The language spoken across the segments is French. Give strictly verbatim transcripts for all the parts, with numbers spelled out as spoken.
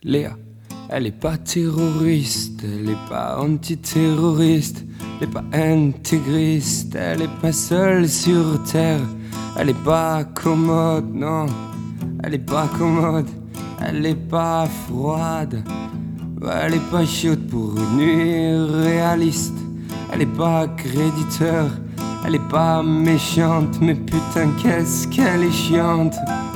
Léa, elle est pas terroriste, elle est pas antiterroriste, elle est pas intégriste, elle est pas seule sur terre, elle est pas commode, non, elle est pas commode, elle est pas froide, elle est pas chaude pour une nuit réaliste, elle est pas créditeur, elle est pas méchante, mais putain qu'est-ce qu'elle est chiante.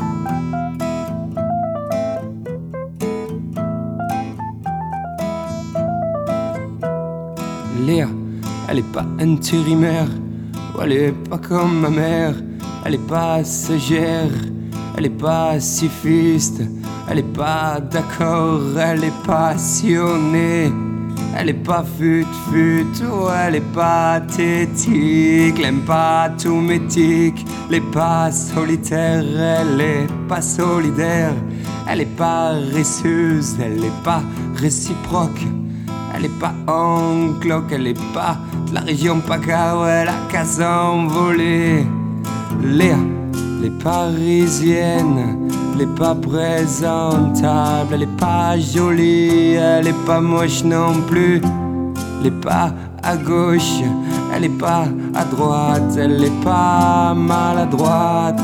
Léa, elle est pas intérimaire, ou elle est pas comme ma mère, elle est pas sagère, elle est pas pacifiste, elle est pas d'accord, elle est passionnée, elle est pas fut-fut, ou elle est pathétique, elle aime pas tout métique, elle est pas solitaire, elle est pas solidaire, elle est pas récieuse, elle est pas réciproque. Elle est pas en cloque, elle est pas de la région PACA où elle a qu'à s'envoler. Léa, elle est parisienne, elle est pas présentable, elle est pas jolie, elle est pas moche non plus. Elle est pas à gauche, elle est pas à droite, elle est pas maladroite.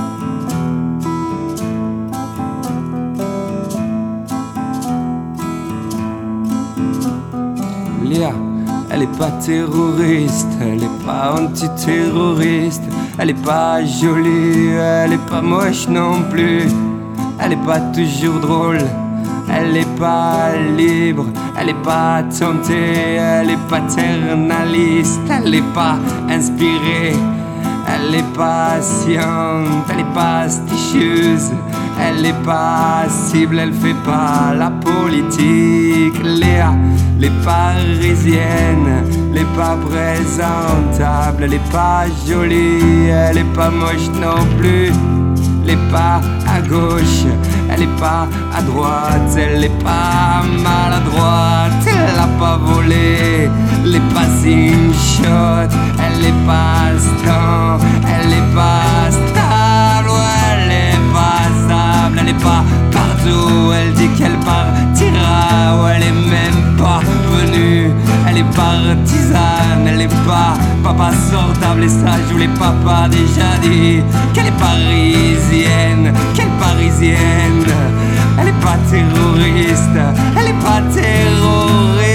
Léa, elle est pas terroriste, elle est pas antiterroriste, elle est pas jolie, elle est pas moche non plus, elle est pas toujours drôle, elle est pas libre, elle est pas tentée, elle est paternaliste, elle est pas inspirée, elle est patiente, elle est pasticieuse, elle est passible, elle fait pas la politique. Léa, elle est parisienne, elle est pas présentable, elle est pas jolie, elle est pas moche non plus, elle est pas à gauche, elle est pas à droite, elle est pas maladroite, elle a pas volé, elle est pas une shot, elle est pas stan, elle est pas stable, elle est pas stable, elle est pas partout, elle dit qu'elle partira, ou elle est même pas venue, elle est partisane, elle est pas papa sortable, et ça je vous l'ai papa déjà dit, qu'elle est parisienne, qu'elle est parisienne, elle est pas terroriste, elle est pas terroriste.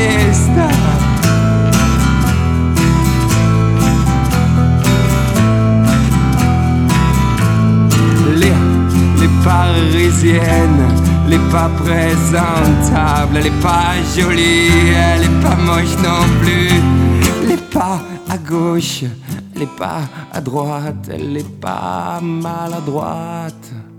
Léa, elle est parisienne, elle est pas présentable, elle est pas jolie, elle est pas moche non plus, elle est pas à gauche, elle est pas à droite, elle est pas maladroite.